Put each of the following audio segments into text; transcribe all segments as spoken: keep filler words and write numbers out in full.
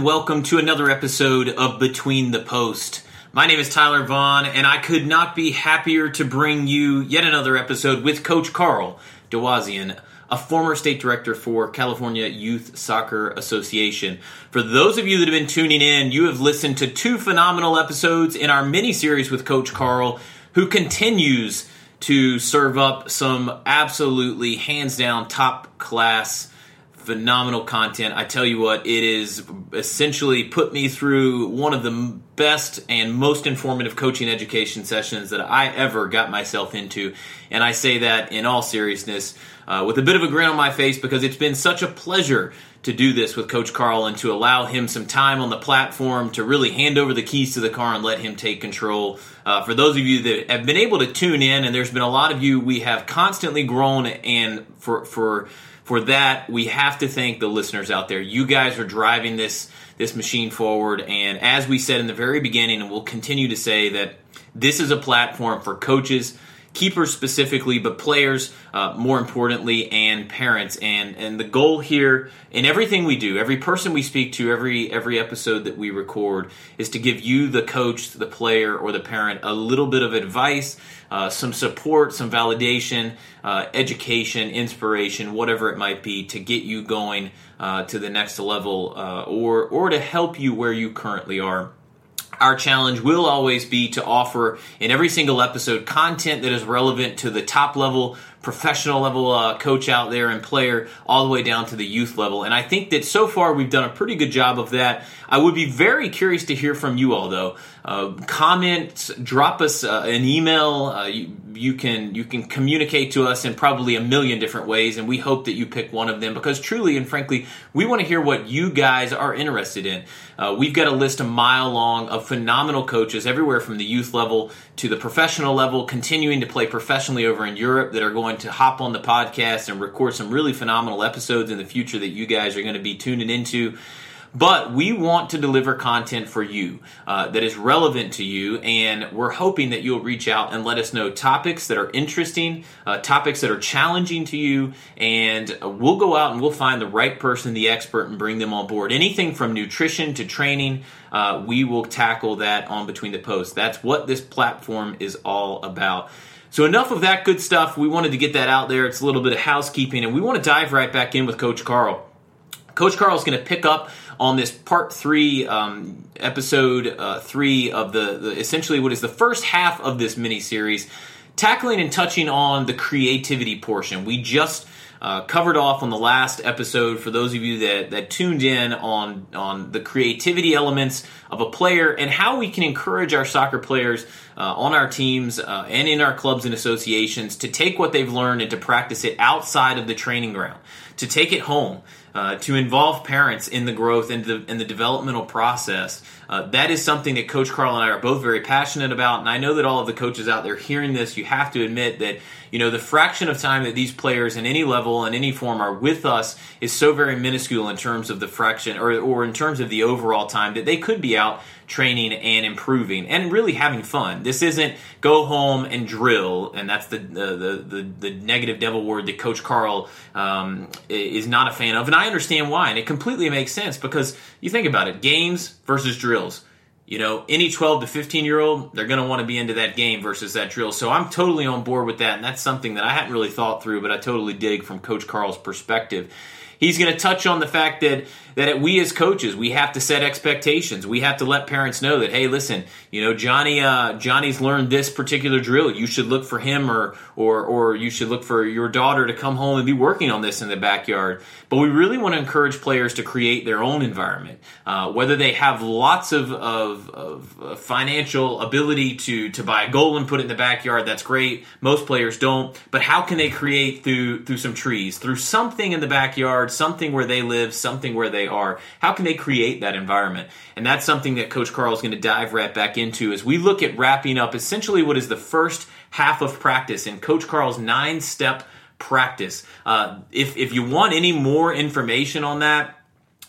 and welcome to another episode of Between the Post. My name is Tyler Vaughn, and I could not be happier to bring you yet another episode with Coach Carl Dawazian, a former state director for California Youth Soccer Association. For those of you that have been tuning in, you have listened to two phenomenal episodes in our mini-series with Coach Carl, who continues to serve up some absolutely hands-down top-class phenomenal content. I tell you what, it is essentially put me through one of the best and most informative coaching education sessions that I ever got myself into. And I say that in all seriousness, uh, with a bit of a grin on my face, because it's been such a pleasure to do this with Coach Carl and to allow him some time on the platform to really hand over the keys to the car and let him take control. Uh, for those of you that have been able to tune in, and there's been a lot of you, we have constantly grown, and for for For that, we have to thank the listeners out there. You guys are driving this this machine forward, and as we said in the very beginning, and we'll continue to say, that this is a platform for coaches, keepers specifically, but players uh, more importantly, and parents. And and the goal here in everything we do, every person we speak to, every every episode that we record, is to give you, the coach, the player, or the parent, a little bit of advice, uh, some support, some validation, uh, education, inspiration, whatever it might be, to get you going uh, to the next level, uh, or or to help you where you currently are. Our challenge will always be to offer in every single episode content that is relevant to the top level, professional level uh, coach out there and player, all the way down to the youth level. And I think that so far we've done a pretty good job of that. I would be very curious to hear from you all, though. Uh, comment, drop us uh, an email. Uh, you, you can you can communicate to us in probably a million different ways, and we hope that you pick one of them, because truly and frankly, we want to hear what you guys are interested in. Uh, we've got a list a mile long of phenomenal coaches everywhere from the youth level to the professional level, continuing to play professionally over in Europe, that are going to hop on the podcast and record some really phenomenal episodes in the future that you guys are going to be tuning into. But we want to deliver content for you uh, that is relevant to you, and we're hoping that you'll reach out and let us know topics that are interesting, uh, topics that are challenging to you, and we'll go out and we'll find the right person, the expert, and bring them on board. Anything from nutrition to training, uh, we will tackle that on Between the Posts. That's what this platform is all about. So enough of that good stuff. We wanted to get that out there. It's a little bit of housekeeping, and we want to dive right back in with Coach Carl. Coach Carl is going to pick up on this part three, um, episode uh, three of the, the essentially what is the first half of this mini-series, tackling and touching on the creativity portion. We just uh, covered off on the last episode, for those of you that, that tuned in, on, on the creativity elements of a player and how we can encourage our soccer players uh, on our teams uh, and in our clubs and associations to take what they've learned and to practice it outside of the training ground, to take it home, Uh, to involve parents in the growth and the, in the developmental process. Uh, that is something that Coach Carl and I are both very passionate about, and I know that all of the coaches out there hearing this, you have to admit that, you know, the fraction of time that these players in any level and any form are with us is so very minuscule in terms of the fraction, or, or in terms of the overall time that they could be out training and improving and really having fun. This isn't go home and drill, and that's the the the, the negative devil word that Coach Carl um, is not a fan of, and I understand why, and it completely makes sense, because you think about it, games versus drills. You know, any twelve to fifteen year old, they're going to want to be into that game versus that drill. So I'm totally on board with that, and that's something that I hadn't really thought through, but I totally dig from Coach Carl's perspective. He's going to touch on the fact that that we as coaches, we have to set expectations. We have to let parents know that, hey, listen, you know, Johnny, uh, Johnny's learned this particular drill. You should look for him, or or or you should look for your daughter to come home and be working on this in the backyard. But we really want to encourage players to create their own environment, uh, whether they have lots of, of, of financial ability to to buy a goal and put it in the backyard. That's great. Most players don't. But how can they create through through some trees, through something in the backyard, something where they live, something where they are? How can they create that environment? And that's something that Coach Carl is going to dive right back into as we look at wrapping up essentially what is the first half of practice in Coach Carl's nine-step practice. Uh, if if you want any more information on that,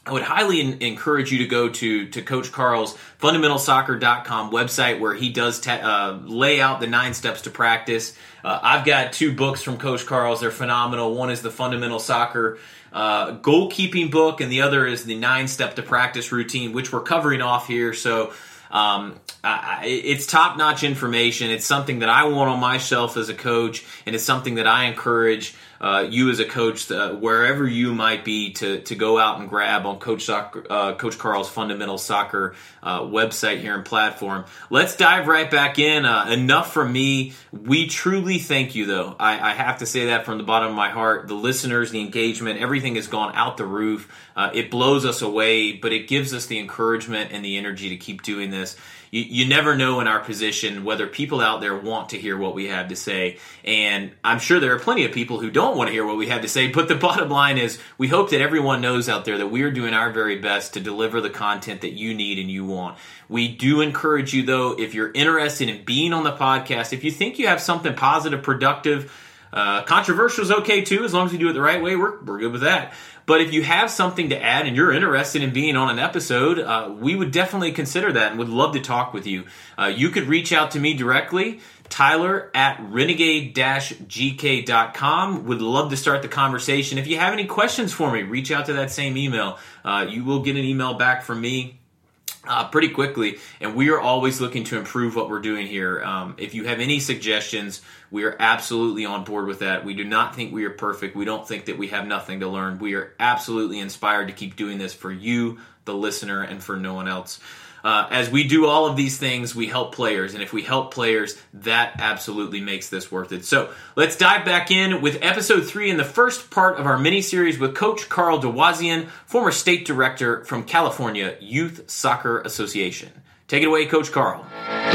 I would highly in- encourage you to go to, to Coach Carl's fundamental soccer dot com website, where he does ta- uh, lay out the nine steps to practice. Uh, I've got two books from Coach Carl's. They're phenomenal. One is the Fundamental Soccer uh, goalkeeping book, and the other is the nine step to practice routine, which we're covering off here. So um, I, it's top-notch information. It's something that I want on my shelf as a coach, and it's something that I encourage Uh, you as a coach, uh, wherever you might be, to to go out and grab on Coach Soccer, uh, Coach Carl's Fundamental Soccer uh, website here and platform. Let's dive right back in. Uh, enough from me. We truly thank you, though. I, I have to say that from the bottom of my heart. The listeners, the engagement, everything has gone out the roof. Uh, it blows us away, but it gives us the encouragement and the energy to keep doing this. You, you never know in our position whether people out there want to hear what we have to say. And I'm sure there are plenty of people who don't want to hear what we have to say. But the bottom line is, we hope that everyone knows out there that we are doing our very best to deliver the content that you need and you want. We do encourage you, though, if you're interested in being on the podcast, if you think you have something positive, productive, uh, controversial is okay too, as long as you do it the right way, we're, we're good with that. But if you have something to add and you're interested in being on an episode, uh, we would definitely consider that and would love to talk with you. Uh, you could reach out to me directly, Tyler at renegade dash g k dot com. Would love to start the conversation. If you have any questions for me, reach out to that same email. Uh, you will get an email back from me Uh, pretty quickly, and we are always looking to improve what we're doing here. Um, if you have any suggestions, we are absolutely on board with that. We do not think we are perfect. We don't think that we have nothing to learn. We are absolutely inspired to keep doing this for you, the listener, and for no one else. Uh, as we do all of these things, we help players, and if we help players, that absolutely makes this worth it. So let's dive back in with episode three in the first part of our mini-series with Coach Carl Dawazian, former state director from California Youth Soccer Association. Take it away, Coach Carl.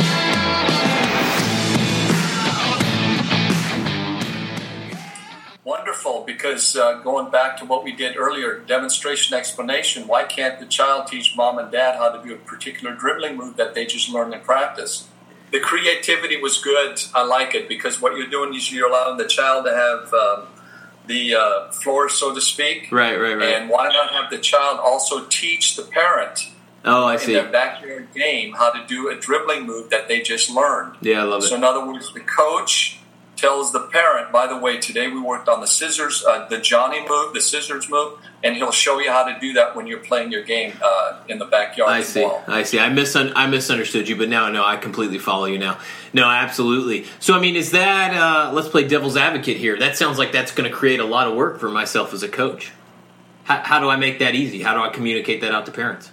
Wonderful, because uh, going back to what we did earlier, demonstration explanation, why can't the child teach mom and dad how to do a particular dribbling move that they just learned in practice? The creativity was good. I like it, because what you're doing is you're allowing the child to have um, the uh, floor, so to speak. Right, right, right. And why not have the child also teach the parent oh, I see. in their backyard game how to do a dribbling move that they just learned? Yeah, I love it. So in other words, the coach tells the parent, by the way, today we worked on the scissors, uh, the Johnny move, the scissors move, and he'll show you how to do that when you're playing your game uh, in the backyard. I see. Well. I see. I, misun- I misunderstood you, but now I know I completely follow you now. No, absolutely. So, I mean, is that, uh, let's play devil's advocate here. That sounds like that's going to create a lot of work for myself as a coach. How, how do I make that easy? How do I communicate that out to parents?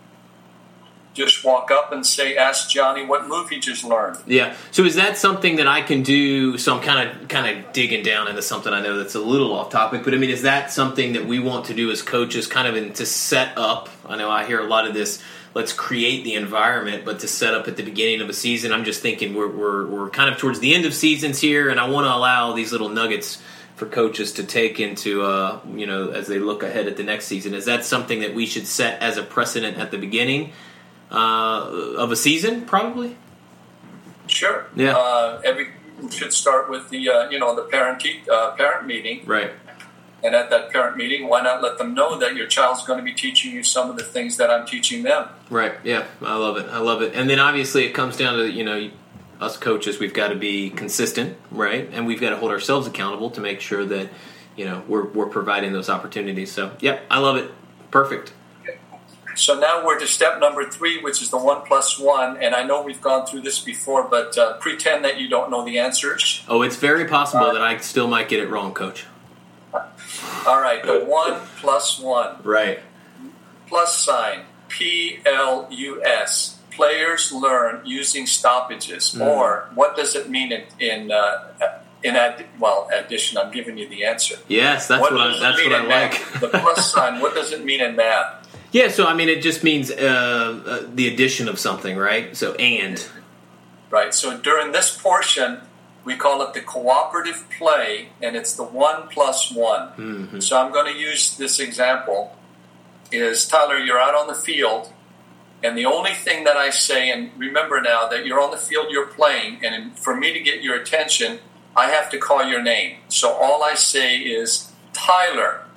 Just walk up and say, ask Johnny what move he just learned. Yeah. So is that something that I can do? So I'm kind of kind of digging down into something I know that's a little off topic, but I mean, is that something that we want to do as coaches, kind of in, to set up? I know I hear a lot of this, let's create the environment, but to set up at the beginning of a season, I'm just thinking we're we're, we're kind of towards the end of seasons here, and I want to allow these little nuggets for coaches to take into, uh, you know, as they look ahead at the next season. Is that something that we should set as a precedent at the beginning Uh, of a season, probably? Sure. Yeah. Uh, every should start with the uh, you know the parent te- uh, parent meeting, right? And at that parent meeting, why not let them know that your child's going to be teaching you some of the things that I'm teaching them? Right. Yeah. I love it. I love it. And then obviously it comes down to, you know, us coaches. We've got to be consistent, right? And we've got to hold ourselves accountable to make sure that, you know, we're we're providing those opportunities. So, yep, I love it. Perfect. So now we're to step number three, which is the one plus one. And I know we've gone through this before, but uh, pretend that you don't know the answers. Oh, it's very possible uh, that I still might get it wrong, Coach. All right, the one plus one. Right. Plus sign, P L U S. Players learn using stoppages. Mm. Or what does it mean in, in uh, in ad, well, addition? I'm giving you the answer. Yes, that's what, what I, that's what I like. The plus sign, what does it mean in math? Yeah, so I mean, it just means uh, uh, the addition of something, right? So, and. Right, so during this portion, we call it the cooperative play, and it's the one plus one. Mm-hmm. So I'm going to use this example is, Tyler, you're out on the field, and the only thing that I say, and remember now that you're on the field, you're playing, and for me to get your attention, I have to call your name. So all I say is, Tyler.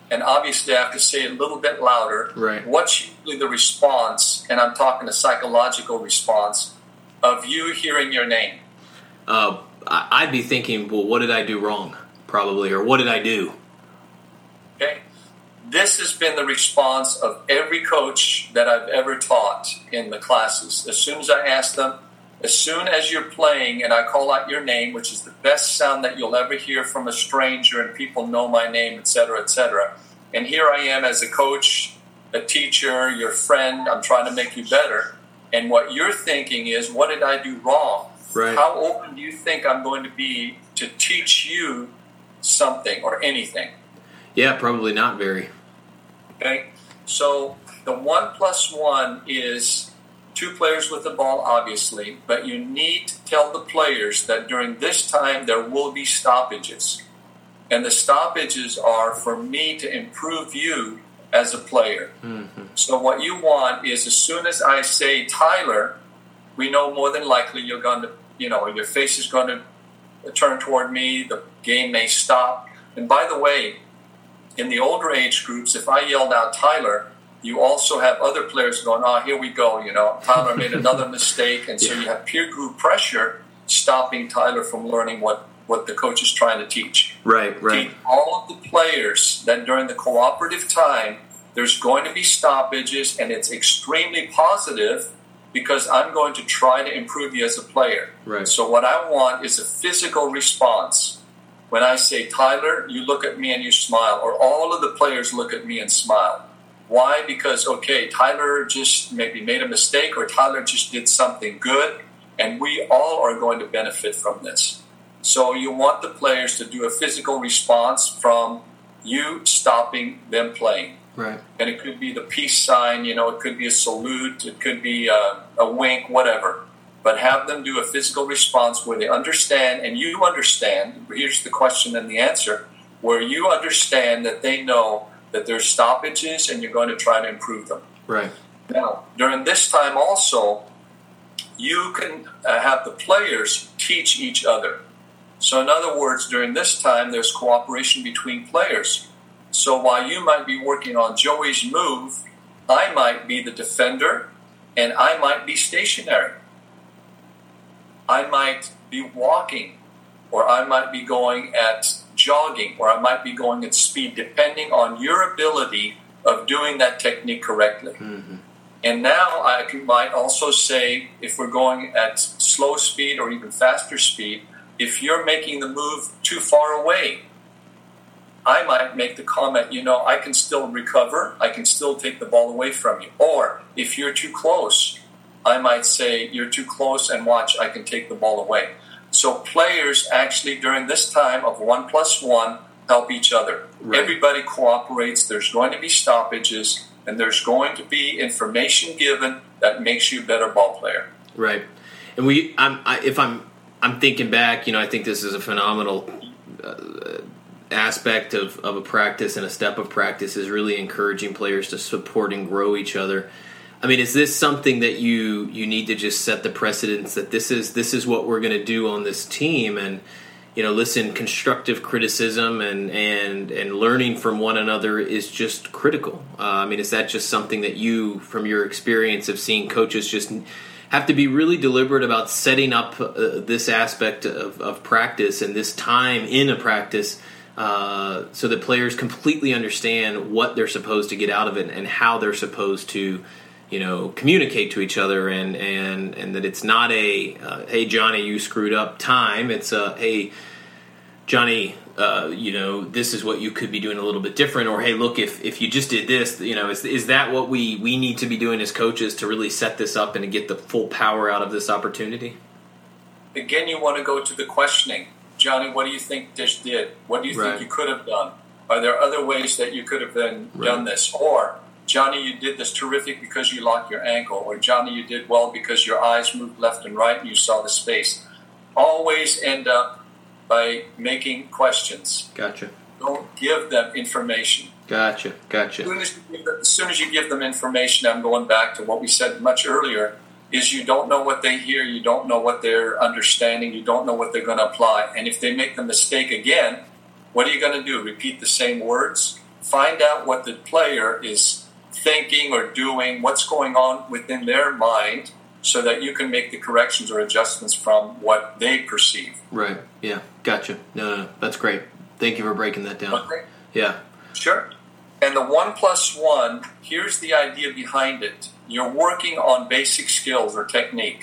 and obviously I have to say it a little bit louder, right. what's usually the response, and I'm talking a psychological response, of you hearing your name? Uh, I'd be thinking, well, what did I do wrong? Probably, or what did I do? Okay. This has been the response of every coach that I've ever taught in the classes. As soon as I ask them, as soon as you're playing and I call out your name, which is the best sound that you'll ever hear from a stranger and people know my name, et cetera, et cetera. And here I am as a coach, a teacher, your friend, I'm trying to make you better. And what you're thinking is, what did I do wrong? Right. How open do you think I'm going to be to teach you something or anything? Yeah, probably not very. Okay, so the one plus one is two players with the ball, obviously, but you need to tell the players that during this time there will be stoppages. And the stoppages are for me to improve you as a player. Mm-hmm. So what you want is, as soon as I say Tyler, we know more than likely you're going to, you know, your face is going to turn toward me, the game may stop. And by the way, in the older age groups, if I yelled out Tyler, you also have other players going, oh, here we go, you know, Tyler made another mistake. And so yeah. you have peer group pressure stopping Tyler from learning what, what the coach is trying to teach. Right, right. Teach all of the players that during the cooperative time, there's going to be stoppages, and it's extremely positive because I'm going to try to improve you as a player. Right. So what I want is a physical response. When I say, Tyler, you look at me and you smile, or all of the players look at me and smile. Why? Because, okay, Tyler just maybe made a mistake, or Tyler just did something good, and we all are going to benefit from this. So you want the players to do a physical response from you stopping them playing. Right. And it could be the peace sign, you know, it could be a salute, it could be a, a wink, whatever. But have them do a physical response where they understand, and you understand, here's the question and the answer, where you understand that they know that there's stoppages and you're going to try to improve them. Right. Now, during this time also, you can uh, have the players teach each other. So in other words, during this time, there's cooperation between players. So while you might be working on Joey's move, I might be the defender and I might be stationary. I might be walking, or I might be going at jogging, or I might be going at speed, depending on your ability of doing that technique correctly. Mm-hmm. And now I can, might also say, if we're going at slow speed or even faster speed, if you're making the move too far away, I might make the comment, you know, I can still recover, I can still take the ball away from you. Or if you're too close, I might say, you're too close and watch, I can take the ball away. So players actually during this time of one plus one help each other. Right. Everybody cooperates, there's going to be stoppages, and there's going to be information given that makes you a better ball player. Right. And we, I'm, I, if I'm, I'm thinking back, you know, I think this is a phenomenal uh, aspect of, of a practice, and a step of practice is really encouraging players to support and grow each other. I mean, is this something that you, you need to just set the precedence that this is this is what we're going to do on this team, and you know, listen, constructive criticism and and, and learning from one another is just critical. Uh, I mean, is that just something that you, from your experience of seeing coaches, just have to be really deliberate about setting up uh, this aspect of, of practice and this time in a practice uh, so that players completely understand what they're supposed to get out of it and how they're supposed to, you know, communicate to each other, and, and, and that it's not a, uh, hey, Johnny, you screwed up time. It's a, hey, Johnny, uh, you know, this is what you could be doing a little bit different. Or, hey, look, if, if you just did this, you know, is, is that what we, we need to be doing as coaches to really set this up and to get the full power out of this opportunity? Again, you want to go to the questioning. Johnny, what do you think Dish did? What do you right. think you could have done? Are there other ways that you could have been, right. done this? Or, Johnny, you did this terrific because you locked your ankle. Or, Johnny, you did well because your eyes moved left and right and you saw the space. Always end up by making questions. Gotcha. Don't give them information. Gotcha, gotcha. As soon as, you give them, as soon as you give them information, I'm going back to what we said much earlier, is you don't know what they hear, you don't know what they're understanding, you don't know what they're going to apply. And if they make the mistake again, what are you going to do? Repeat the same words? find out what the player is thinking or doing, what's going on within their mind, so that you can make the corrections or adjustments from what they perceive. Right. Yeah. Gotcha. No, no, no. That's great. Thank you for breaking that down. Okay. Yeah. Sure. And the one plus one, here's the idea behind it. You're working on basic skills or technique.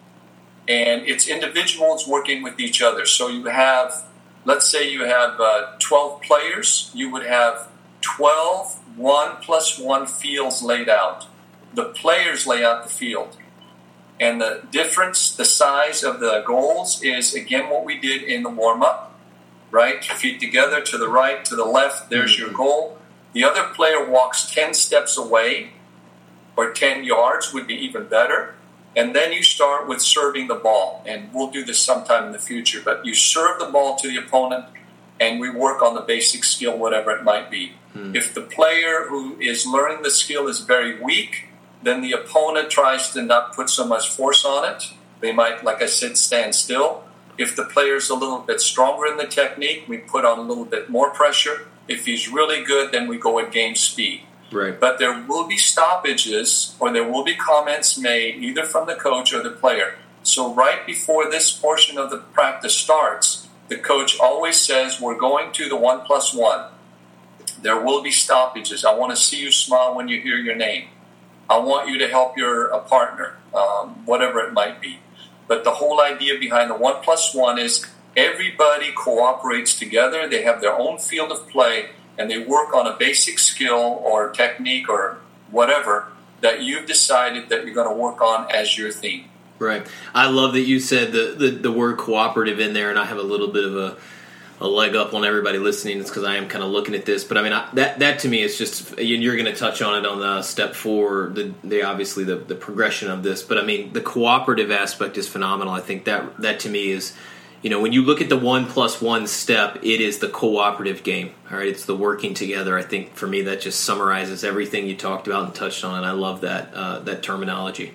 And it's individuals working with each other. So you have, let's say you have uh, twelve players. You would have twelve one plus one fields laid out. The players lay out the field. And the difference, the size of the goals is, again, what we did in the warm-up, right? Feet together, to the right, to the left, there's mm-hmm. your goal. The other player walks ten steps away, or ten yards would be even better. And then you start with serving the ball. And we'll do this sometime in the future. But you serve the ball to the opponent, and we work on the basic skill, whatever it might be. Mm. If the player who is learning the skill is very weak, then the opponent tries to not put so much force on it. They might, like I said, stand still. If the player's a little bit stronger in the technique, we put on a little bit more pressure. If he's really good, then we go at game speed. Right. But there will be stoppages, or there will be comments made either from the coach or the player. So right before this portion of the practice starts, the coach always says, we're going to the one plus one. There will be stoppages. I want to see you smile when you hear your name. I want you to help your a partner, um, whatever it might be. But the whole idea behind the one plus one is everybody cooperates together. They have their own field of play, and they work on a basic skill or technique or whatever that you've decided that you're going to work on as your theme. Right. I love that you said the, the, the word cooperative in there, and I have a little bit of a, a leg up on everybody listening. It's because I am kind of looking at this. But, I mean, I, that that to me is just – you're going to touch on it on the step four, the, the obviously the, the progression of this. But, I mean, the cooperative aspect is phenomenal. I think that that to me is – you know, when you look at the one plus one step, it is the cooperative game. All right, it's the working together. I think for me that just summarizes everything you talked about and touched on, and I love that uh, that terminology.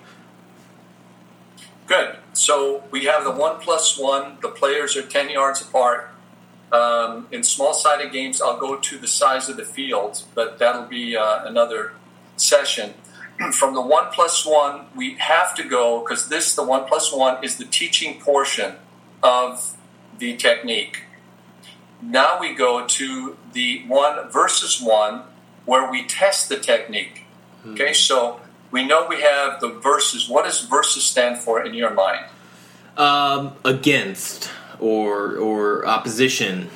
Good. So we have the one plus one. The players are ten yards apart. Um, in small-sided games, I'll go to the size of the field, but that'll be uh, another session. From the one plus one, we have to go, because this, the one plus one, is the teaching portion of the technique. Now we go to the one versus one, where we test the technique. Mm-hmm. Okay, so we know we have the versus. What does versus stand for in your mind? Um, against or or opposition.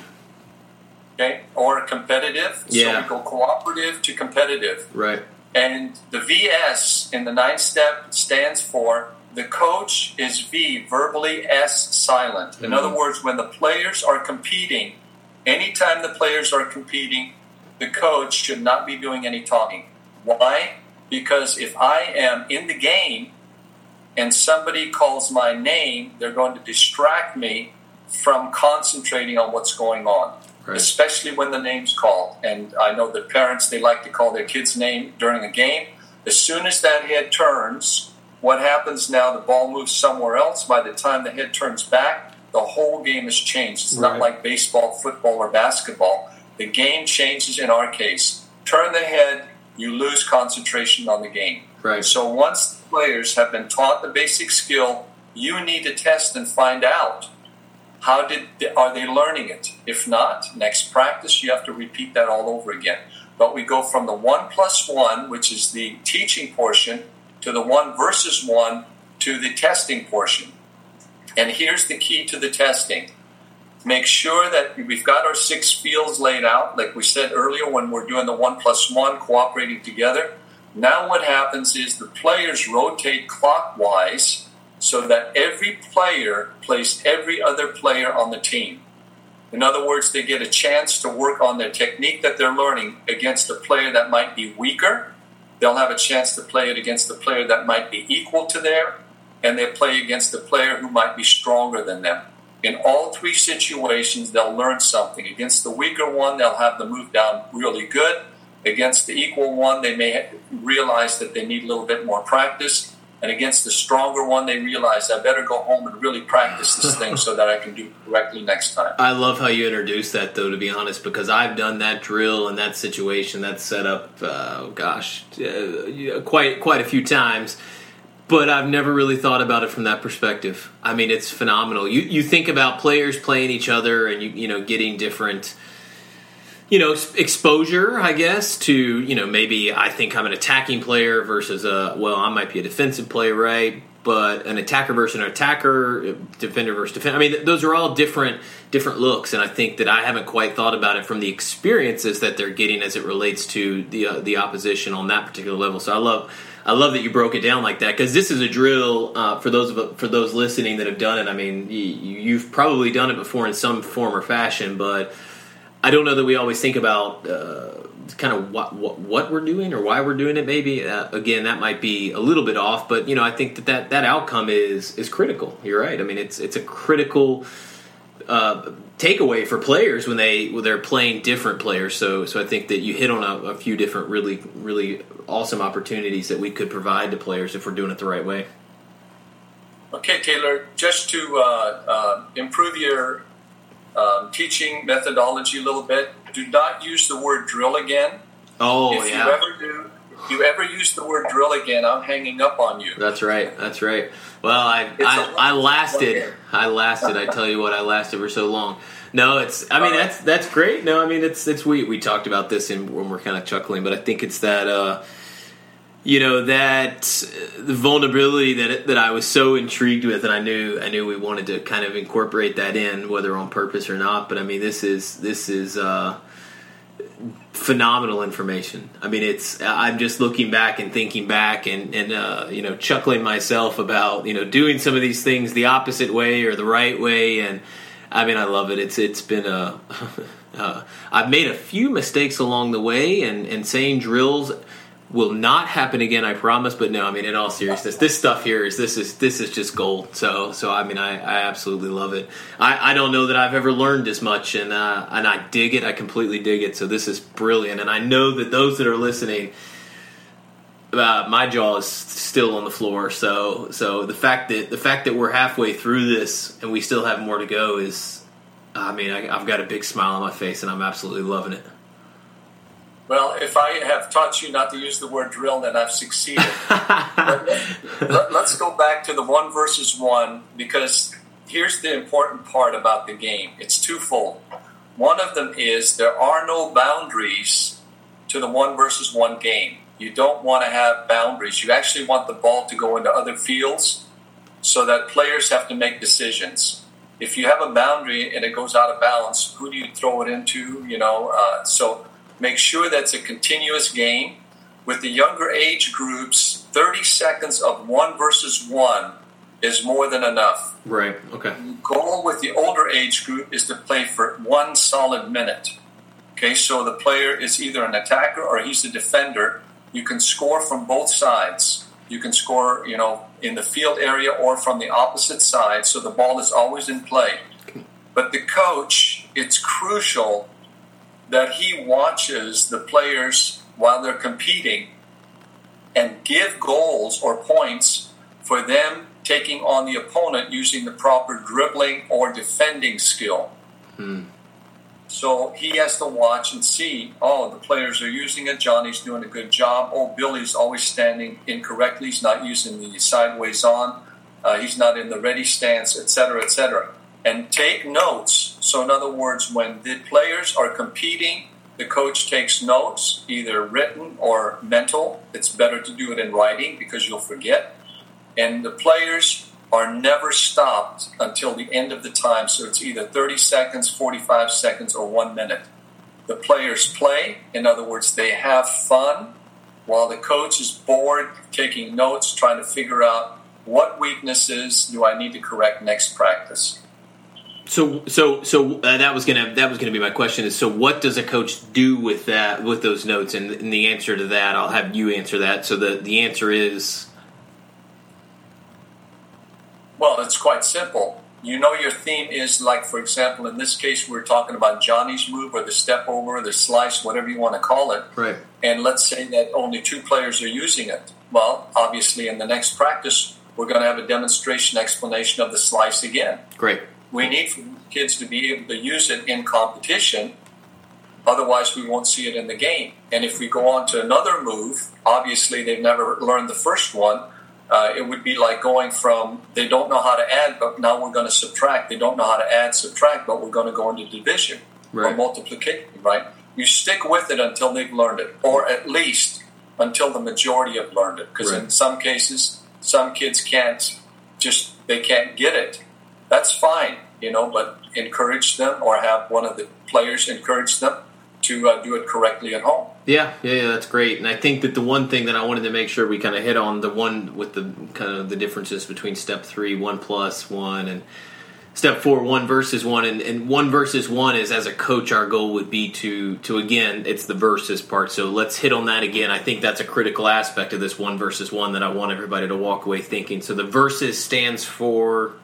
Okay, or competitive. Yeah. So we go cooperative to competitive. Right. And the V S in the ninth step stands for the coach is V, verbally S, silent. In mm-hmm. other words, when the players are competing, anytime the players are competing, the coach should not be doing any talking. Why? Because if I am in the game and somebody calls my name, they're going to distract me from concentrating on what's going on, right. Especially when the name's called. And I know that parents, they like to call their kid's name during a game. As soon as that head turns, what happens now, the ball moves somewhere else. By the time the head turns back, the whole game has changed. It's right. Not like baseball, football, or basketball. The game changes in our case. Turn the head, you lose concentration on the game. Right. So once the players have been taught the basic skill, you need to test and find out how did they, are they learning it. If not, next practice you have to repeat that all over again. But we go from the one plus one, which is the teaching portion, to the one versus one, to the testing portion. And here's the key to the testing. Make sure that we've got our six fields laid out, like we said earlier when we're doing the one plus one, cooperating together. Now what happens is the players rotate clockwise so that every player plays every other player on the team. In other words, they get a chance to work on their technique that they're learning against a player that might be weaker. They'll have a chance to play it against a player that might be equal to their, and they'll play against a player who might be stronger than them. In all three situations, they'll learn something. Against the weaker one, they'll have the move down really good. Against the equal one, they may realize that they need a little bit more practice. And against the stronger one, they realize I better go home and really practice this thing so that I can do it correctly next time. I love how you introduced that, though, to be honest, because I've done that drill and that situation, that setup, uh, gosh, uh, quite quite a few times. But I've never really thought about it from that perspective. I mean, it's phenomenal. You you think about players playing each other and you you know getting different, you know, exposure, I guess, to, you know, maybe I think I'm an attacking player versus a, well, I might be a defensive player, right? But an attacker versus an attacker, defender versus defender. I mean, those are all different different looks, and I think that I haven't quite thought about it from the experiences that they're getting as it relates to the uh, the opposition on that particular level. So I love I love that you broke it down like that, because this is a drill uh, for those of, for those listening that have done it. I mean, you, you've probably done it before in some form or fashion, but I don't know that we always think about uh, kind of what, what what we're doing or why we're doing it. Maybe uh, again, that might be a little bit off, but you know, I think that that, that outcome is is critical. You're right. I mean, it's it's a critical uh, takeaway for players when they when they're playing different players. So so I think that you hit on a, a few different really really awesome opportunities that we could provide to players if we're doing it the right way. Okay, Taylor, just to uh, uh, improve your Um, teaching methodology a little bit, do not use the word drill again. Oh, if yeah. you ever do, if you ever use the word drill again, I'm hanging up on you. That's right. That's right. Well, I I, I lasted. I lasted. I tell you what, I lasted for so long. No, it's. I mean, that's that's great. No, I mean, it's it's we we talked about this in, when we're kind of chuckling, but I think it's that. Uh, You know, that the vulnerability that that I was so intrigued with, and I knew I knew we wanted to kind of incorporate that in, whether on purpose or not. But I mean, this is this is uh, phenomenal information. I mean, it's I'm just looking back and thinking back and and uh, you know chuckling myself about you know doing some of these things the opposite way or the right way, and I mean, I love it. It's it's been a uh, I've made a few mistakes along the way, and and saying drills will not happen again, I promise. But no, I mean, in all seriousness, this stuff here is this is this is just gold. So, so I mean, I, I absolutely love it. I, I don't know that I've ever learned as much, and uh, and I dig it. I completely dig it. So this is brilliant, and I know that those that are listening, uh, my jaw is still on the floor. So, so the fact that the fact that we're halfway through this and we still have more to go is, I mean, I, I've got a big smile on my face, and I'm absolutely loving it. Well, if I have taught you not to use the word drill, then I've succeeded. let, let's go back to the one versus one, because here's the important part about the game. It's twofold. One of them is there are no boundaries to the one versus one game. You don't want to have boundaries. You actually want the ball to go into other fields so that players have to make decisions. If you have a boundary and it goes out of balance, who do you throw it into? You know, uh, so make sure that's a continuous game. With the younger age groups, thirty seconds of one versus one is more than enough. Right, okay. The goal with the older age group is to play for one solid minute. Okay, so the player is either an attacker or he's a defender. You can score from both sides. You can score, you know, in the field area or from the opposite side, so the ball is always in play. But the coach, it's crucial that he watches the players while they're competing and give goals or points for them taking on the opponent using the proper dribbling or defending skill. Hmm. So he has to watch and see, oh, the players are using it, Johnny's doing a good job, oh, Billy's always standing incorrectly, he's not using the sideways on, uh, he's not in the ready stance, et cetera, et cetera. And take notes. So in other words, when the players are competing, the coach takes notes, either written or mental. It's better to do it in writing because you'll forget. And the players are never stopped until the end of the time. So it's either thirty seconds, forty-five seconds, or one minute. The players play. In other words, they have fun while the coach is bored, taking notes, trying to figure out what weaknesses do I need to correct next practice. So, so, so uh, that was gonna that was gonna be my question. Is so, what does a coach do with that, with those notes? And, and the answer to that, I'll have you answer that. So, the the answer is, well, it's quite simple. you know your theme is, like, for example, in this case, we're talking about Johnny's move or the step over, the slice, whatever you want to call it. Right. And let's say that only two players are using it. Well, obviously, in the next practice, we're going to have a demonstration explanation of the slice again. Great. We need for kids to be able to use it in competition. Otherwise, we won't see it in the game. And if we go on to another move, obviously, they've never learned the first one. Uh, it would be like going from they don't know how to add, but now we're going to subtract. They don't know how to add, subtract, but we're going to go into division right. or multiplication, right? You stick with it until they've learned it, or at least until the majority have learned it. Because right. in some cases, some kids can't just, they can't get it. That's fine, you know, but encourage them or have one of the players encourage them to uh, do it correctly at home. Yeah, yeah, yeah, that's great. And I think that the one thing that I wanted to make sure we kind of hit on, the one with the kind of the differences between step three, one plus one, and step four, one versus one. And, and one versus one is, as a coach, our goal would be to, to, again, it's the versus part. So let's hit on that again. I think that's a critical aspect of this one versus one that I want everybody to walk away thinking. So the versus stands for?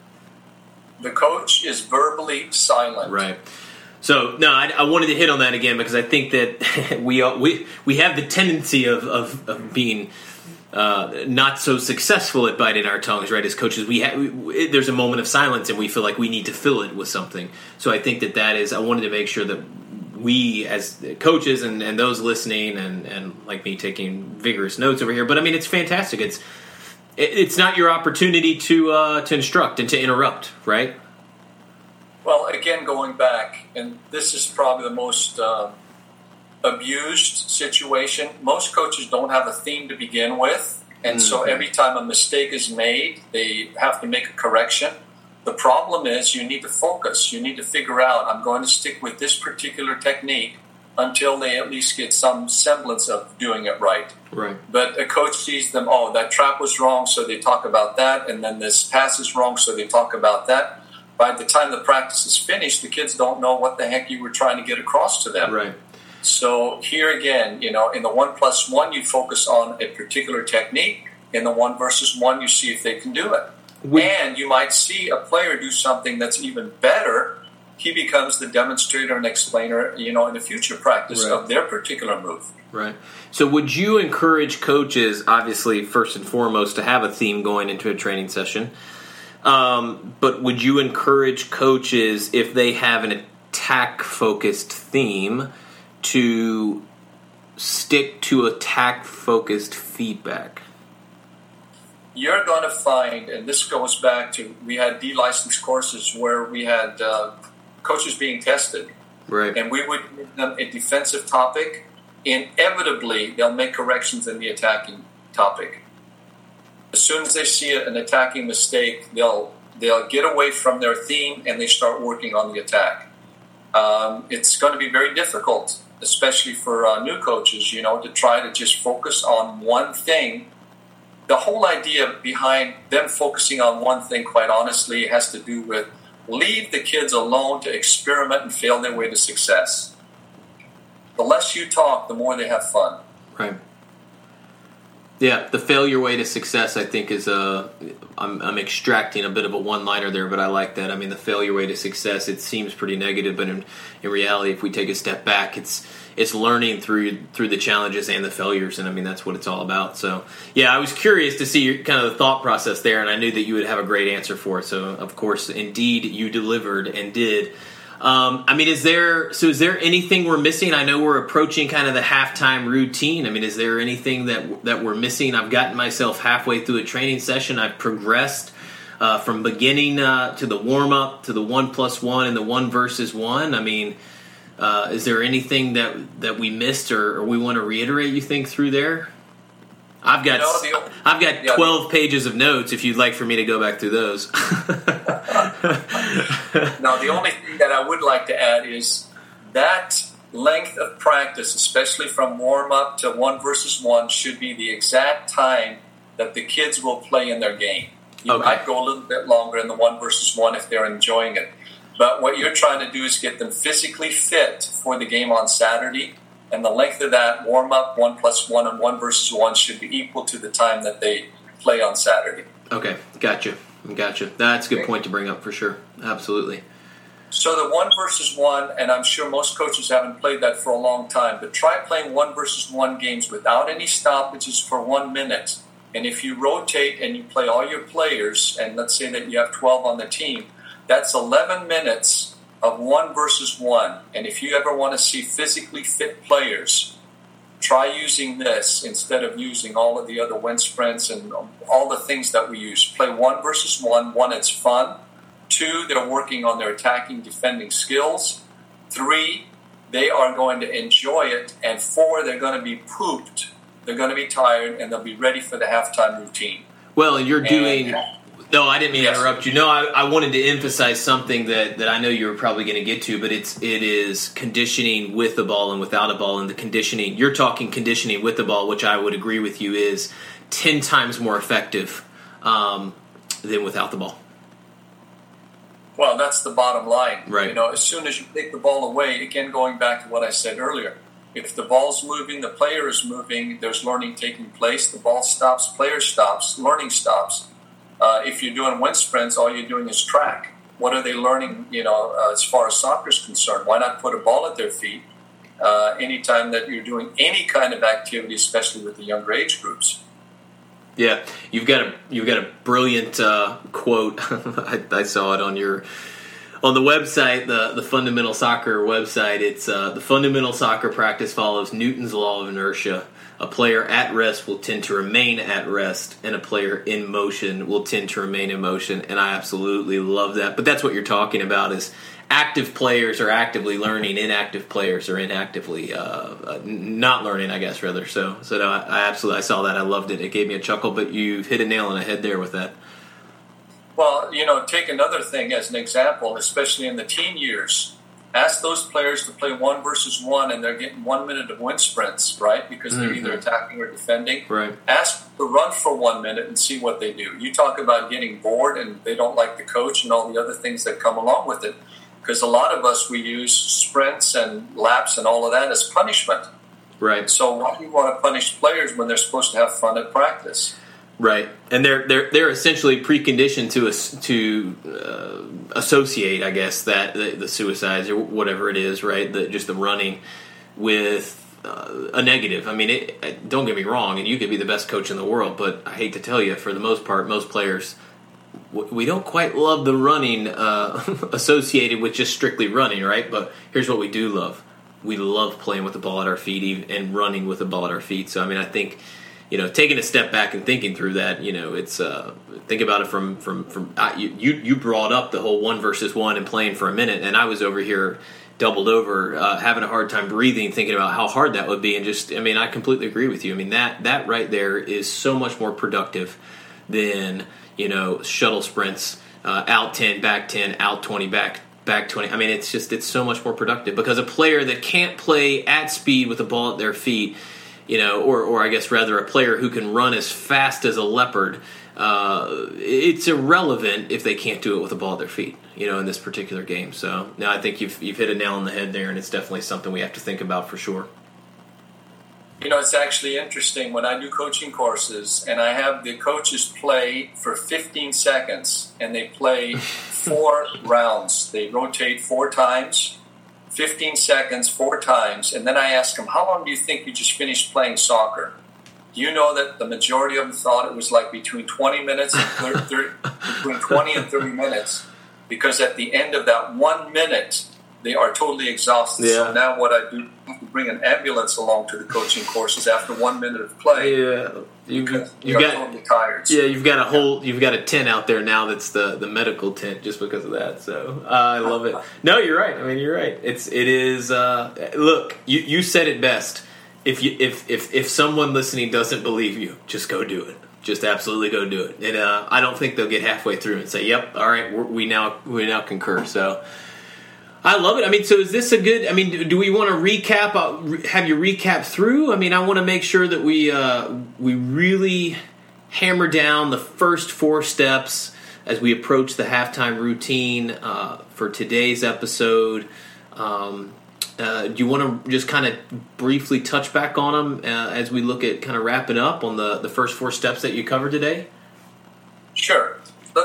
The coach is verbally silent. Right. So, no, I, I wanted to hit on that again because I think that we we we have the tendency of, of, of being uh, not so successful at biting our tongues, right? As coaches, we, ha- we there's a moment of silence and we feel like we need to fill it with something. So I think that that is, I wanted to make sure that we as coaches and, and those listening and, and like me taking vigorous notes over here, but I mean, it's fantastic. It's it, it's not your opportunity to uh, to instruct and to interrupt, right? Well, again, going back, and this is probably the most uh, abused situation. Most coaches don't have a theme to begin with, and mm-hmm. so every time a mistake is made, they have to make a correction. The problem is you need to focus. You need to figure out, I'm going to stick with this particular technique until they at least get some semblance of doing it right. Right. But a coach sees them, oh, that trap was wrong, so they talk about that, and then this pass is wrong, so they talk about that. By the time the practice is finished, the kids don't know what the heck you were trying to get across to them. Right. So here again, you know, in the one plus one, you focus on a particular technique. In the one versus one, you see if they can do it. We- and you might see a player do something that's even better. He becomes the demonstrator and explainer, you know, in the future practice right. of their particular move. Right. So would you encourage coaches, obviously, first and foremost, to have a theme going into a training session? Um, but would you encourage coaches, if they have an attack-focused theme, to stick to attack-focused feedback? You're going to find, and this goes back to, we had D-licensed courses where we had uh, coaches being tested. Right. And we would give them a defensive topic. Inevitably, they'll make corrections in the attacking topic. As soon as they see an attacking mistake, they'll they'll get away from their theme and they start working on the attack. Um, it's going to be very difficult, especially for uh, new coaches, you know, to try to just focus on one thing. The whole idea behind them focusing on one thing, quite honestly, has to do with leave the kids alone to experiment and fail their way to success. The less you talk, the more they have fun. Right. Yeah, the failure way to success, I think, is a. I'm, I'm extracting a bit of a one-liner there, but I like that. I mean, the failure way to success, it seems pretty negative, but in, in reality, if we take a step back, it's it's learning through through the challenges and the failures, and I mean, that's what it's all about. So, yeah, I was curious to see your, kind of the thought process there, and I knew that you would have a great answer for it. So, of course, indeed, you delivered and did. Um, I mean, is there so is there anything we're missing? I know we're approaching kind of the halftime routine. I mean, is there anything that that we're missing? I've gotten myself halfway through a training session. I've progressed uh, from beginning uh, to the warm up to the one plus one and the one versus one. I mean, uh, is there anything that that we missed or, or we want to reiterate? You think through there? I've got no, the, I've got yeah, twelve pages of notes. If you'd like for me to go back through those. Now, the only thing that I would like to add is that length of practice, especially from warm-up to one versus one, should be the exact time that the kids will play in their game. You okay. might go a little bit longer in the one versus one if they're enjoying it. But what you're trying to do is get them physically fit for the game on Saturday, and the length of that warm-up, one plus one and one versus one, should be equal to the time that they play on Saturday. Okay, gotcha. Gotcha. That's a good point to bring up for sure. Absolutely. So the one versus one, and I'm sure most coaches haven't played that for a long time, but try playing one versus one games without any stoppages for one minute. And if you rotate and you play all your players, and let's say that you have twelve on the team, that's eleven minutes of one versus one. And if you ever want to see physically fit players, try using this instead of using all of the other wind sprints and all the things that we use. Play one versus one. One, it's fun. Two, they're working on their attacking, defending skills. Three, they are going to enjoy it. And four, they're going to be pooped. They're going to be tired, and they'll be ready for the halftime routine. Well, you're doing... And, no, I didn't mean yes. to interrupt you. No, I, I wanted to emphasize something that, that I know you were probably going to get to, but it's it is conditioning with the ball and without a ball. And the conditioning, you're talking conditioning with the ball, which I would agree with you is ten times more effective um, than without the ball. Well, that's the bottom line. Right. You know, as soon as you take the ball away, again, going back to what I said earlier, if the ball's moving, the player is moving, there's learning taking place, the ball stops, player stops, learning stops. Uh, if you're doing wind sprints, all you're doing is track. What are they learning, you know, uh, as far as soccer is concerned? Why not put a ball at their feet uh, anytime that you're doing any kind of activity, especially with the younger age groups? Yeah, you've got a you've got a brilliant uh, quote. I, I saw it on your on the website, the the Fundamental Soccer website. It's uh, the fundamental soccer practice follows Newton's law of inertia. A player at rest will tend to remain at rest, and a player in motion will tend to remain in motion. And I absolutely love that. But that's what you're talking about is active players are actively learning, inactive players are inactively uh, uh, not learning, I guess, rather. So, so no, I, I absolutely I saw that. I loved it. It gave me a chuckle, but you've hit a nail on the head there with that. Well, you know, take another thing as an example, especially in the teen years. Ask those players to play one versus one, and they're getting one minute of wind sprints, right? Because they're mm-hmm. either attacking or defending. Right. Ask to run for one minute and see what they do. You talk about getting bored, and they don't like the coach and all the other things that come along with it. Because a lot of us, we use sprints and laps and all of that as punishment. Right. So why do you want to punish players when they're supposed to have fun at practice? Right, and they're they're they're essentially preconditioned to to uh, associate, I guess, that the, the suicides or whatever it is, right? The, just the running with uh, a negative. I mean, it, it, don't get me wrong, and you could be the best coach in the world, but I hate to tell you, for the most part, most players, we don't quite love the running uh, associated with just strictly running, right? But here's what we do love: we love playing with the ball at our feet and running with the ball at our feet. So, I mean, I think. You know, taking a step back and thinking through that, you know, it's uh, think about it from from from uh, you you brought up the whole one versus one and playing for a minute, and I was over here doubled over, uh, having a hard time breathing, thinking about how hard that would be, and just, I mean, I completely agree with you. I mean, that that right there is so much more productive than, you know, shuttle sprints, uh, out ten, back ten, out twenty, back. Back twenty. I mean, it's just it's so much more productive because a player that can't play at speed with the ball at their feet. You know, or, or I guess rather a player who can run as fast as a leopard, uh, it's irrelevant if they can't do it with the ball at their feet, you know, in this particular game. So, no, I think you've you've hit a nail on the head there, and it's definitely something we have to think about for sure. You know, it's actually interesting when I do coaching courses and I have the coaches play for fifteen seconds, and they play four rounds. They rotate four times. fifteen seconds, four times, and then I ask them, how long do you think you just finished playing soccer? Do you know that the majority of them thought it was like between twenty minutes and thirty, thirty, between twenty and thirty minutes, because at the end of that one minute, they are totally exhausted. Yeah. So now what I do, I have to bring an ambulance along to the coaching courses after one minute of play. Yeah, you've, because you've you're got totally tired. Yeah, you've got a whole you've got a tent out there now that's the, the medical tent just because of that. So uh, I love it. No, you're right. I mean, you're right. It's it is. Uh, look, you, you said it best. If you if, if if someone listening doesn't believe you, just go do it. Just absolutely go do it. And uh, I don't think they'll get halfway through and say, "Yep, all right, we're, we now we now concur." So. I love it. I mean, so is this a good, I mean, do we want to recap, uh, have you recap through? I mean, I want to make sure that we uh, we really hammer down the first four steps as we approach the halftime routine uh, for today's episode. Um, uh, do you want to just kind of briefly touch back on them uh, as we look at kind of wrapping up on the, the first four steps that you covered today? Sure.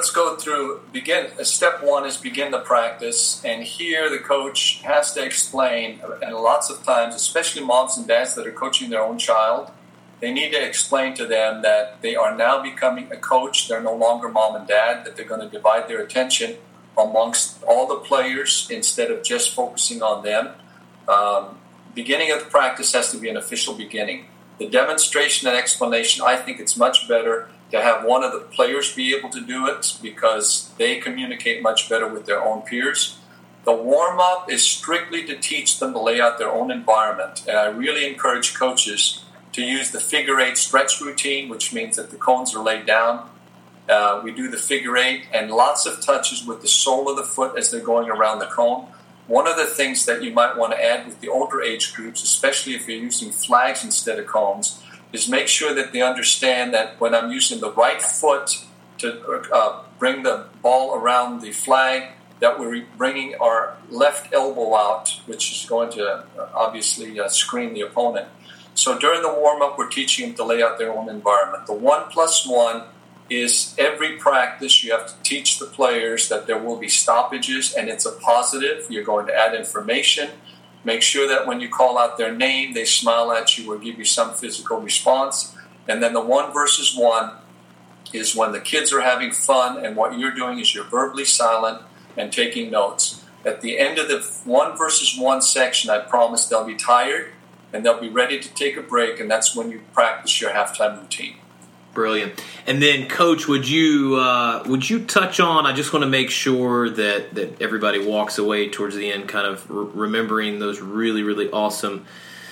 let's go through, begin, step one is begin the practice, and here the coach has to explain, and lots of times, especially moms and dads that are coaching their own child, they need to explain to them that they are now becoming a coach, they're no longer mom and dad, that they're going to divide their attention amongst all the players instead of just focusing on them. Um, beginning of the practice has to be an official beginning. The demonstration and explanation, I think it's much better to have one of the players be able to do it because they communicate much better with their own peers. The warm-up is strictly to teach them to lay out their own environment, and I really encourage coaches to use the figure eight stretch routine, which means that the cones are laid down. Uh, we do the figure eight and lots of touches with the sole of the foot as they're going around the cone. One of the things that you might want to add with the older age groups, especially if you're using flags instead of cones, is make sure that they understand that when I'm using the right foot to uh, bring the ball around the flag, that we're bringing our left elbow out, which is going to uh, obviously uh, screen the opponent. So during the warm-up, we're teaching them to lay out their own environment. The one plus one is every practice you have to teach the players that there will be stoppages, and it's a positive. You're going to add information. Make sure that when you call out their name, they smile at you or give you some physical response. And then the one versus one is when the kids are having fun, and what you're doing is you're verbally silent and taking notes. At the end of the one versus one section, I promise they'll be tired and they'll be ready to take a break, and that's when you practice your halftime routine. Brilliant. And then, Coach, would you uh, would you touch on, I just want to make sure that, that everybody walks away towards the end kind of re- remembering those really, really awesome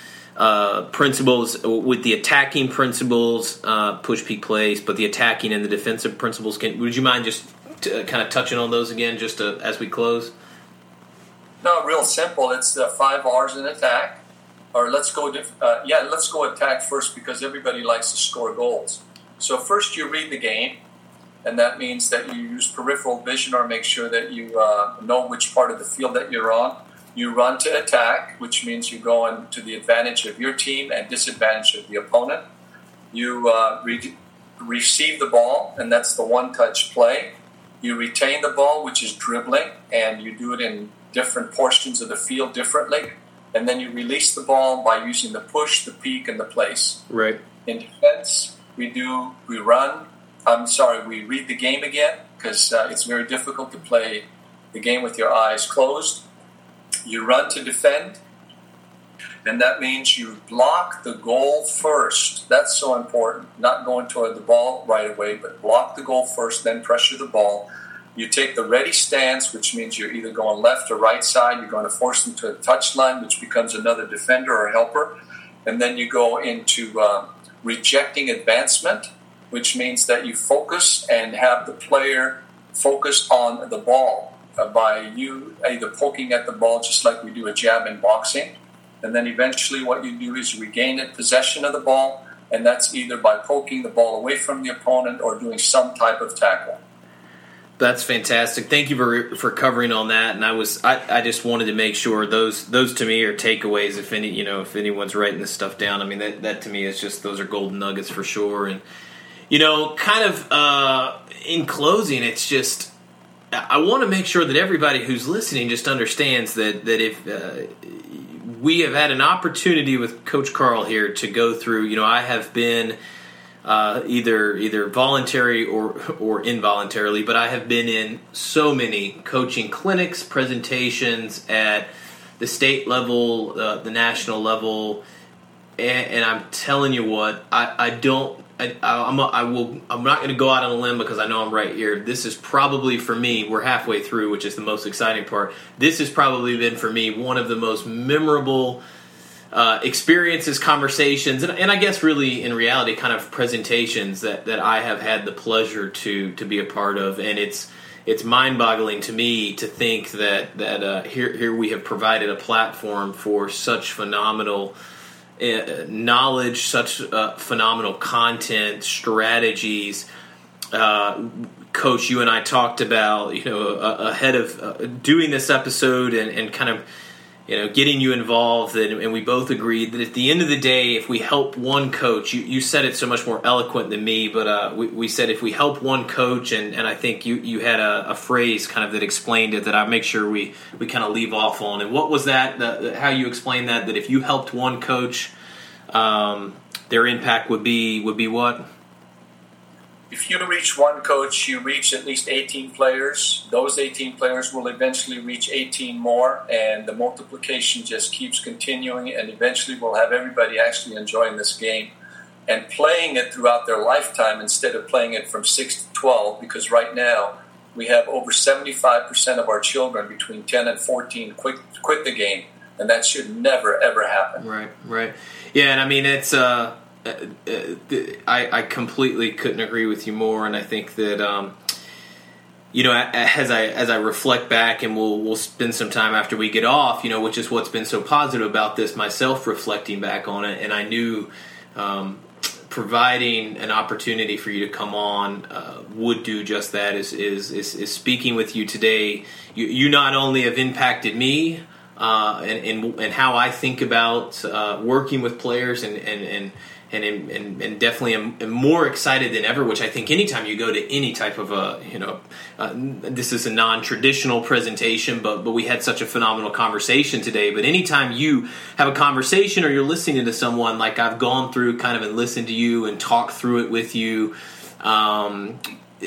uh, principles with the attacking principles, uh, push, peek, place, but the attacking and the defensive principles. Can, would you mind just t- kind of touching on those again just to, as we close? No, real simple. It's the five R's in attack. Or let's go, uh, yeah, let's go attack first because everybody likes to score goals. So first you read the game, and that means that you use peripheral vision or make sure that you uh, know which part of the field that you're on. You run to attack, which means you go in to the advantage of your team and disadvantage of the opponent. You uh, re- receive the ball, and that's the one-touch play. You retain the ball, which is dribbling, and you do it in different portions of the field differently. And then you release the ball by using the push, the peek, and the place. Right. In defense, we do, we run, I'm sorry, we read the game again because uh, it's very difficult to play the game with your eyes closed. You run to defend, and that means you block the goal first. That's so important, not going toward the ball right away, but block the goal first, then pressure the ball. You take the ready stance, which means you're either going left or right side. You're going to force them to a touchline, which becomes another defender or helper. And then you go into uh, rejecting advancement, which means that you focus and have the player focused on the ball uh, by you either poking at the ball just like we do a jab in boxing. And then eventually what you do is regain possession of the ball, and that's either by poking the ball away from the opponent or doing some type of tackle. That's fantastic. Thank you for for covering on that. And I was I, I just wanted to make sure those those to me are takeaways. If any you know if anyone's writing this stuff down, I mean that, that to me is just those are golden nuggets for sure. And you know, kind of uh, in closing, it's just I want to make sure that everybody who's listening just understands that that if uh, we have had an opportunity with Coach Carl here to go through, you know, I have been. Uh, either either voluntary or or involuntarily, but I have been in so many coaching clinics, presentations at the state level, uh, the national level, and, and I'm telling you what, I, I don't, I, I'm a, I will, I'm not going to go out on a limb because I know I'm right here. This is probably for me. We're halfway through, which is the most exciting part. This has probably been for me one of the most memorable. Uh, experiences, conversations, and, and I guess really in reality kind of presentations that, that I have had the pleasure to to be a part of, and it's it's mind-boggling to me to think that that uh, here here we have provided a platform for such phenomenal uh, knowledge, such uh, phenomenal content, strategies. Uh, Coach, you and I talked about you know uh, ahead of uh, doing this episode and, and kind of. you know, getting you involved, and, and we both agreed that at the end of the day, if we help one coach, you, you said it so much more eloquent than me, but uh, we, we said if we help one coach, and, and I think you, you had a, a phrase kind of that explained it that I make sure we, we kind of leave off on. And what was that, the, the, how you explained that, that if you helped one coach, um, their impact would be would be what? If you reach one coach, you reach at least eighteen players. Those eighteen players will eventually reach eighteen more, and the multiplication just keeps continuing, and eventually we'll have everybody actually enjoying this game and playing it throughout their lifetime instead of playing it from six to twelve, because right now we have over seventy-five percent of our children between ten and fourteen quit, quit the game, and that should never, ever happen. Right, right. Yeah, and I mean, it's... Uh Uh, uh, I, I completely couldn't agree with you more, and I think that um, you know, as I as I reflect back, and we'll we'll spend some time after we get off, you know, which is what's been so positive about this, myself reflecting back on it, and I knew um, providing an opportunity for you to come on uh, would do just that. Is is is, is speaking with you today. You, you not only have impacted me uh, and, and and how I think about uh, working with players, and and and. And, and and definitely am, am more excited than ever, which I think anytime you go to any type of a, you know, uh, this is a non-traditional presentation, but but we had such a phenomenal conversation today. But anytime you have a conversation or you're listening to someone like I've gone through kind of and listened to you and talked through it with you, um,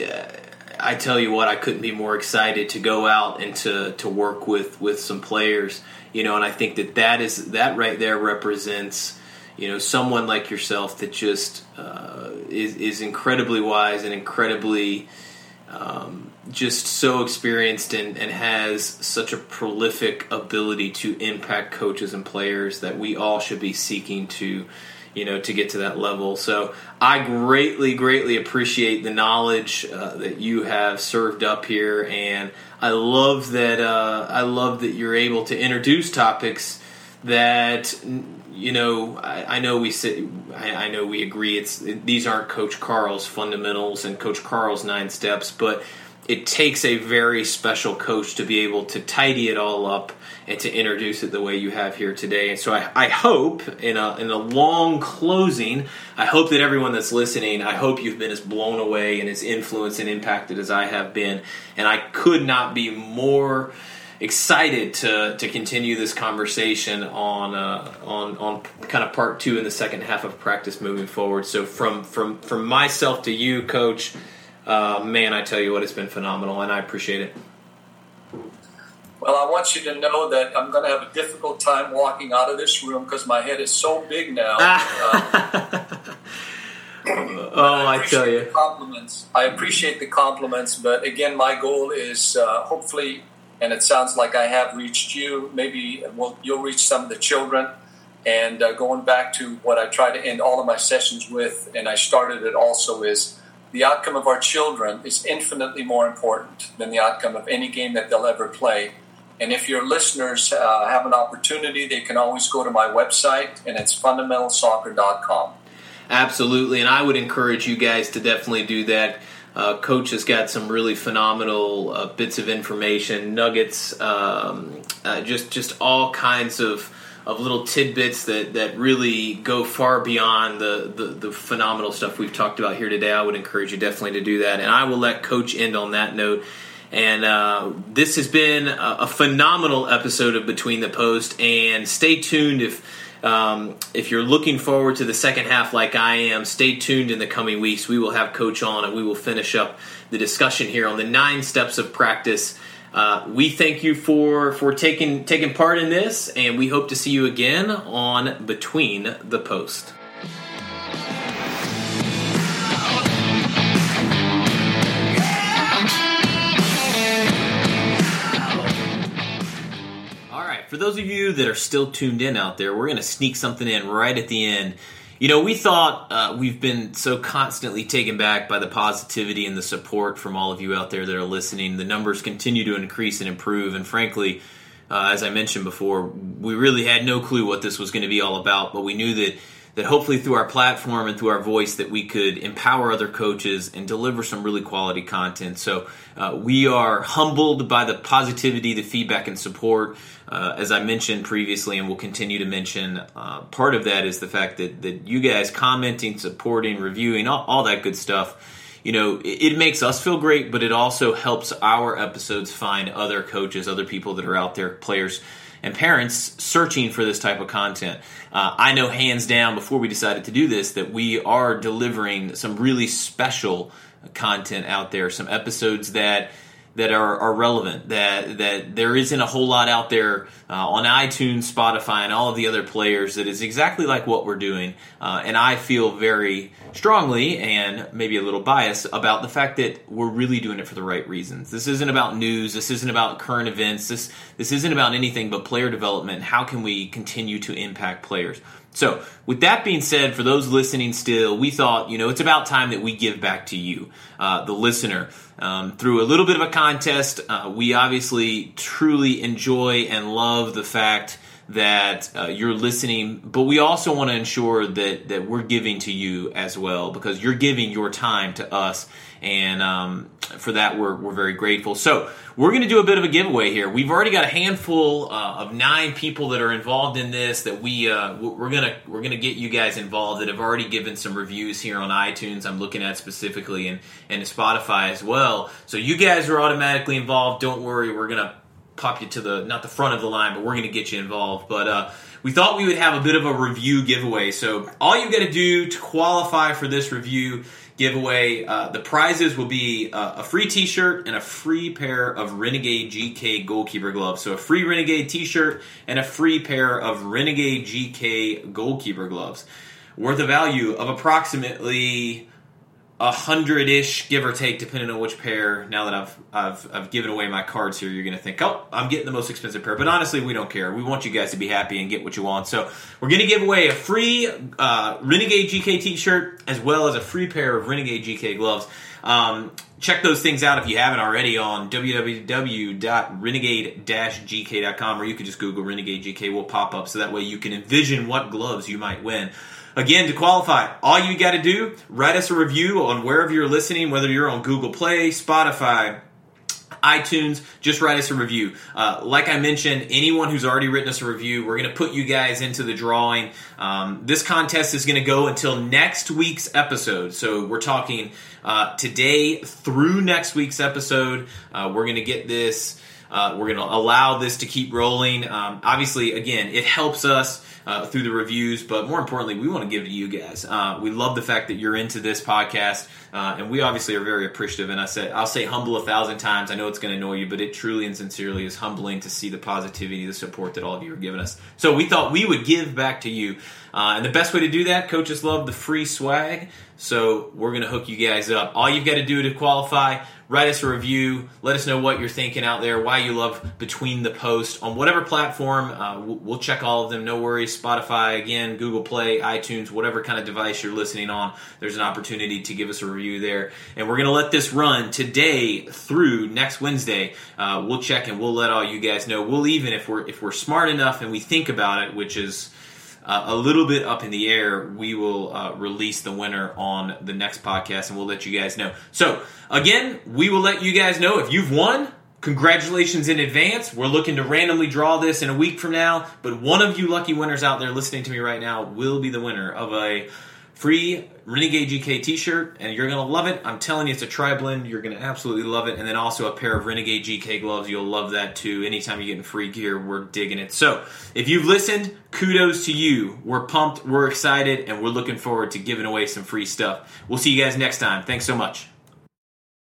I tell you what, I couldn't be more excited to go out and to, to work with, with some players, you know, and I think that that is that right there represents, you know, someone like yourself that just uh, is, is incredibly wise and incredibly um, just so experienced and, and has such a prolific ability to impact coaches and players that we all should be seeking to, you know, to get to that level. So I greatly, greatly appreciate the knowledge uh, that you have served up here, and I love that. Uh, I love that you're able to introduce topics that, you know, I, I know we say, I, I know we agree. It's these aren't Coach Carl's fundamentals and Coach Carl's nine steps, but it takes a very special coach to be able to tidy it all up and to introduce it the way you have here today. And so I, I hope, in a in a long closing, I hope that everyone that's listening, I hope you've been as blown away and as influenced and impacted as I have been. And I could not be more excited to to continue this conversation on uh, on on kind of part two in the second half of practice moving forward. So from from from myself to you, Coach, uh, man, I tell you what, it's been phenomenal, and I appreciate it. Well, I want you to know that I'm going to have a difficult time walking out of this room because my head is so big now. uh, oh, I, I tell you, the compliments. I appreciate the compliments, but again, my goal is uh, hopefully. And it sounds like I have reached you. Maybe we'll, you'll reach some of the children. And uh, going back to what I try to end all of my sessions with, and I started it also, is the outcome of our children is infinitely more important than the outcome of any game that they'll ever play. And if your listeners uh, have an opportunity, they can always go to my website, and it's fundamental soccer dot com. Absolutely, and I would encourage you guys to definitely do that. Uh, Coach has got some really phenomenal uh, bits of information, nuggets, um, uh, just just all kinds of, of little tidbits that, that really go far beyond the, the, the phenomenal stuff we've talked about here today. I would encourage you definitely to do that, and I will let Coach end on that note. And uh, this has been a, a phenomenal episode of Between the Post, and stay tuned if Um, if you're looking forward to the second half like I am, stay tuned in the coming weeks. We will have Coach on, and we will finish up the discussion here on the nine steps of practice. Uh, we thank you for, for taking, taking part in this, and we hope to see you again on Between the Post. For those of you that are still tuned in out there, we're going to sneak something in right at the end. You know, we thought uh, we've been so constantly taken back by the positivity and the support from all of you out there that are listening. The numbers continue to increase and improve, and frankly, uh, as I mentioned before, we really had no clue what this was going to be all about, but we knew that that hopefully through our platform and through our voice that we could empower other coaches and deliver some really quality content. So uh, we are humbled by the positivity, the feedback, and support. Uh, as I mentioned previously and will continue to mention, uh, part of that is the fact that, that you guys commenting, supporting, reviewing, all, all that good stuff, you know, it, it makes us feel great, but it also helps our episodes find other coaches, other people that are out there, players and parents searching for this type of content. Uh, I know hands down before we decided to do this that we are delivering some really special content out there, some episodes that that are, are relevant, that that there isn't a whole lot out there uh, on iTunes, Spotify, and all of the other players that is exactly like what we're doing. Uh, and I feel very strongly and maybe a little biased about the fact that we're really doing it for the right reasons. This isn't about news. This isn't about current events. This this isn't about anything but player development. How can we continue to impact players? So with that being said, for those listening still, we thought, you know, it's about time that we give back to you, uh, the listener. Um, through a little bit of a contest, uh, we obviously truly enjoy and love the fact that uh, you're listening, but we also want to ensure that that we're giving to you as well, because you're giving your time to us, and um, for that we're we're very grateful. So we're going to do a bit of a giveaway here. We've already got a handful uh, of nine people that are involved in this that we uh, we're gonna we're gonna get you guys involved that have already given some reviews here on iTunes. I'm looking at specifically and and Spotify as well. So you guys are automatically involved. Don't worry, we're gonna pop you to the, not the front of the line, but we're going to get you involved. But uh, we thought we would have a bit of a review giveaway. So all you've got to do to qualify for this review giveaway, uh, the prizes will be uh, a free t-shirt and a free pair of Renegade G K goalkeeper gloves. So a free Renegade t-shirt and a free pair of Renegade G K goalkeeper gloves, worth a value of approximately a hundred-ish, give or take, depending on which pair. Now that I've I've I've given away my cards here, you're going to think, oh, I'm getting the most expensive pair. But honestly, we don't care. We want you guys to be happy and get what you want. So we're going to give away a free uh, Renegade G K t-shirt as well as a free pair of Renegade G K gloves. Um, check those things out if you haven't already on w w w dot renegade dash g k dot com, or you can just Google Renegade G K. Will pop up, so that way you can envision what gloves you might win. Again, to qualify, all you got to do, write us a review on wherever you're listening, whether you're on Google Play, Spotify, iTunes, just write us a review. Uh, like I mentioned, anyone who's already written us a review, we're going to put you guys into the drawing. Um, this contest is going to go until next week's episode. So we're talking uh, today through next week's episode. Uh, we're going to get this, uh, we're going to allow this to keep rolling. Um, obviously, again, it helps us Uh, through the reviews, but more importantly, we want to give it to you guys. Uh, we love the fact that you're into this podcast, uh, and we obviously are very appreciative. And I said, I'll say humble a thousand times. I know it's going to annoy you, but it truly and sincerely is humbling to see the positivity, the support that all of you are giving us. So we thought we would give back to you, uh, and the best way to do that, coaches love the free swag. So we're going to hook you guys up. All you've got to do to qualify, write us a review. Let us know what you're thinking out there, why you love Between the Post on whatever platform. Uh, we'll, we'll check all of them. No worries. Spotify, again, Google Play, iTunes, whatever kind of device you're listening on, there's an opportunity to give us a review there. And we're going to let this run today through next Wednesday. Uh, we'll check and we'll let all you guys know. We'll even, if we're if we're smart enough and we think about it, which is Uh, a little bit up in the air, we will uh, release the winner on the next podcast, and we'll let you guys know. So, again, we will let you guys know if you've won. Congratulations in advance. We're looking to randomly draw this in a week from now, but one of you lucky winners out there listening to me right now will be the winner of a free Renegade G K t-shirt, and you're going to love it. I'm telling you, it's a tri-blend. You're going to absolutely love it. And then also a pair of Renegade G K gloves. You'll love that too. Anytime you're getting free gear, we're digging it. So if you've listened, kudos to you. We're pumped, we're excited, and we're looking forward to giving away some free stuff. We'll see you guys next time. Thanks so much.